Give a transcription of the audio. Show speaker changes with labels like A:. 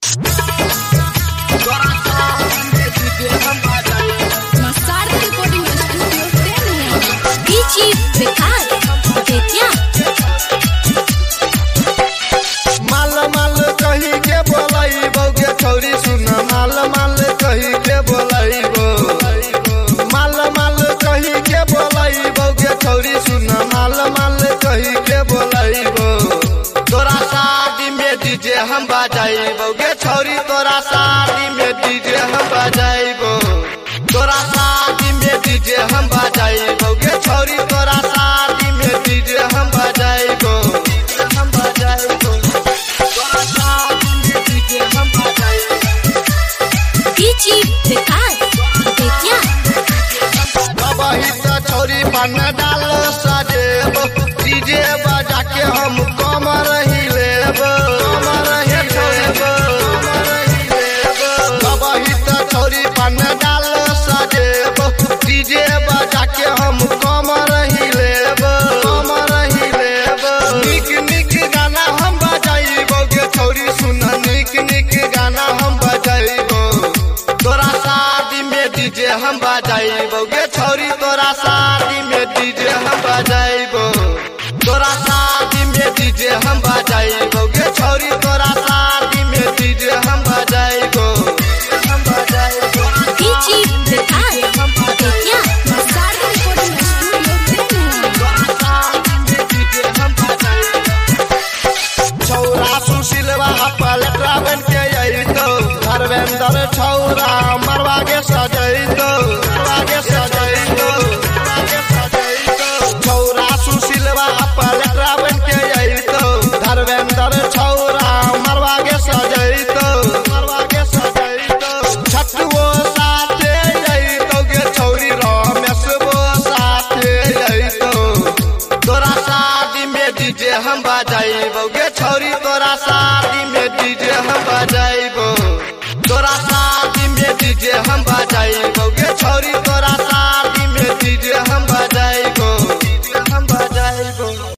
A: हम बजाइबो गे छौरी तोरा शादी में डीजे हम बजाइबो तोरा शादी में डीजे हम बजाइबो गे छौरी तोरा शादी में डीजे हम बजाइबो तोरा शादी में डीजे हम बजाइबो
B: डीजे विकास बेतिया
A: वही तो छौरी बन डाल सजेबो डीजे बजा के हम कमर हिलेबो डीजे बजा के हम कमर हिलेबो निक निक गाना हम बजाइबो गे छौरी सुन निक निक गाना हम बजाइबो तोरा शादी में डीजे हम बजाइबो गे छौरी तोरा शादी में डीजे हम बजाइबो तोरा शादी में डीजे हम बजाइबो गे छौरी तोरा शादी में डीजे हम बजाइबो
B: डीजे विकास बेतिया
A: सुशीलवा पलटा बन के अइतो धर्मेंद्र छौरा मरवा के सजैतो छौरा सुशीलवा पलटा बन के अइतो धर्मेंद्र छौरा मरवा के सजैतो छटुओ साथे अइतो गे छौरी रमेशबो साथे अइतो तोरा शादी में डीजे हम बजाइबो